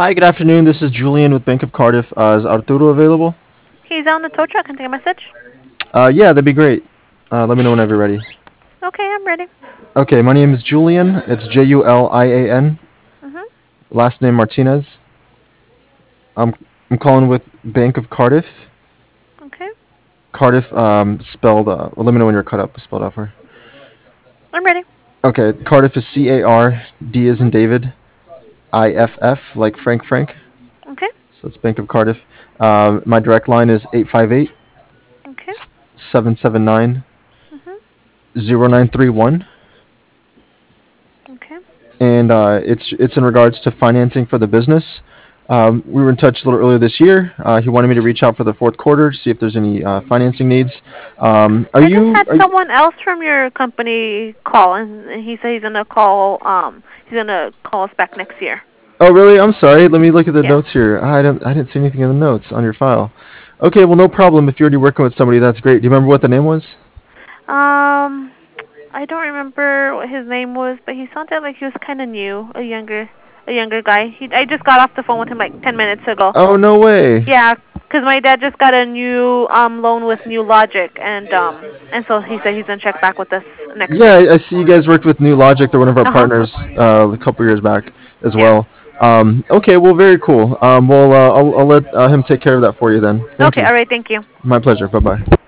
Hi, good afternoon. This is Julian with Bank of Cardiff. Is Arturo available? He's on the tow truck. Can I take a message? Yeah, that'd be great. Let me know whenever you're ready. Okay, I'm ready. Okay, my name is Julian. It's Julian. Mhm. Last name Martinez. I'm I'm calling with Bank of Cardiff. Okay, Cardiff spelled. Well, let me know when you're cut up. Spelled out for. I'm ready. Okay, Cardiff is CARD as Mhm. in David. IFF like Frank. Okay. So it's Bank of Cardiff. My direct line is 858 Okay. 779 Mhm. 0931. Okay. And it's in regards to financing for the business. We were in touch a little earlier this year. He wanted me to reach out for the fourth quarter to see if there's any financing needs. Are I just you? had someone else from your company call, and he said he's gonna call. He's gonna call us back next year. Oh, really? I'm sorry. Let me look at the Yeah. notes here. I didn't see anything in the notes on your file. Okay, well, no problem. If you're already working with somebody, that's great. Do you remember what the name was? Um, I don't remember what his name was, but he sounded like he was kind of new, a younger guy. I just got off the phone with him like 10 minutes ago. Oh, no way. Yeah, 'cause my dad just got a new loan with New Logic, and so he said he's gonna check back with us next Yeah, year. I see you guys worked with New Logic. They're one of our Uh huh. partners a couple years back as Yeah. well. Okay, well, very cool. I'll let him take care of that for you then. Thank Okay. you. All right. Thank you. My pleasure. Bye bye.